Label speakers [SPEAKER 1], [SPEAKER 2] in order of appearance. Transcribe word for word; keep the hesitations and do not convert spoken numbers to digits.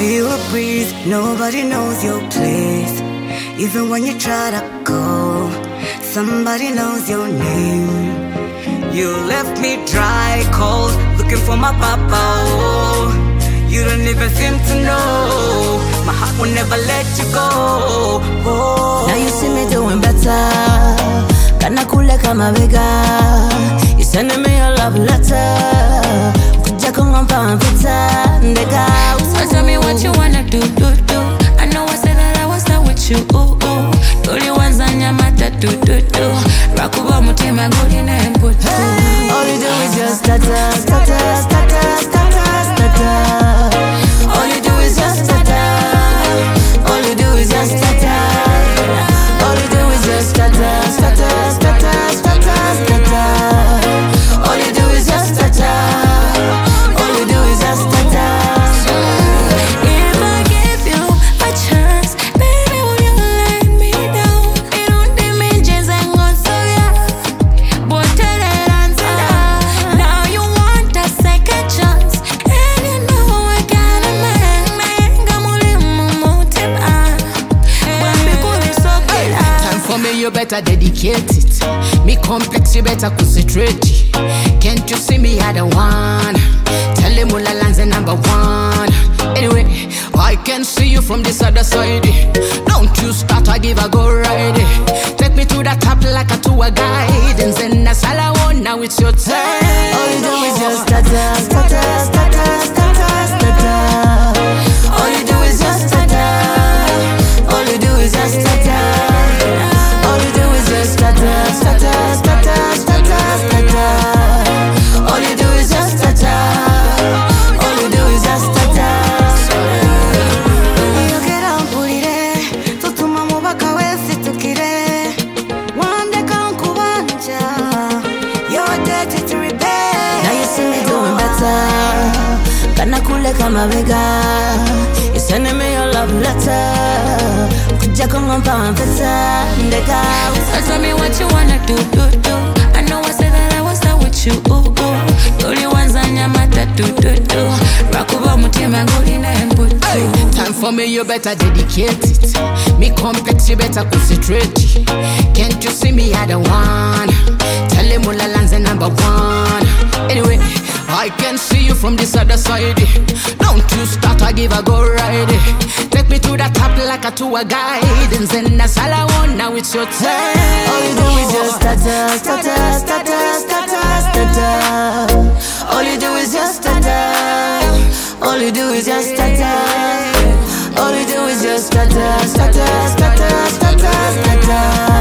[SPEAKER 1] feel a breeze, nobody knows your place. Even when you try to call, somebody knows your name. You left me dry, cold, looking for my papa. Oh, you don't even seem to know. My heart will never let you go. Oh.
[SPEAKER 2] Now you see me doing better. Kana kule kama vega. You sending me a love letter. Kuja kungompa mpita ndega.
[SPEAKER 3] So tell me what you wanna do, do, do. I know I said that I was done with you, ooh, ooh. Tuli wanzanya mata, do, do, do. Rakuba mutima gudi na emputu.
[SPEAKER 2] All you do is just stutter, stutter, stutter, stutter, stutter. All you do is just stutter. All you do is just stutter. All you do is just stutter, stutter, stutter, stutter, stutter. All you do is just stutter. All you do is just stutter.
[SPEAKER 3] If I give you a chance, baby, will you let me down? It don't mean just ain't gonna so yeah. But tell it answer. Now you want a second chance, and you know I got a man. Man, gamuli mumutima. When people is so good.
[SPEAKER 4] Time for me, you better dedicate it. Me complex, you better concentrate. Can't you see me at the one? Tell him Mulalan's the number one. Anyway, I can see you from this other side. Don't you start, I give a go ride. Take me to the top like a tour guide. And then that's all I want, now it's your time.
[SPEAKER 2] All you do is just stutter, stutter, stutter, stutter, stutter. All you do is just stutter. All you do is just stutter. All you do is just stutter, stutter, stutter, stutter, stutter. All you do is just stutter. All you do is just stutter.
[SPEAKER 1] Yogera mpulire, tutuma mubaka wese tukire. Wandeka nkubanja, you're dirty to repair.
[SPEAKER 2] Now you see me doing better. Kana kule kama vega. You sending me your love letter. Kuja kungompa mpita ndega.
[SPEAKER 3] So tell me what you wanna do, do, do. I know I said that I was done with you, ooh, ooh. Tuli wanzanya mata, do, do, do. Rakuba mutima gudi na emputu.
[SPEAKER 4] Time for me, you better dedicate it. Me complex, you better concentrate. Can't you see me at the one? Tell him Mulalan's the number one. Anyway, I can see you from this other side. Don't you start, I give a go ride. Take me to the top like a tour guide. And then that's all I want, now it's your time.
[SPEAKER 2] All you do is just stutter, stutter, stutter, stutter, stutter. All you do is just stutter. All you do is just stutter. All you do is just stutter, stutter, stutter, stutter, stutter.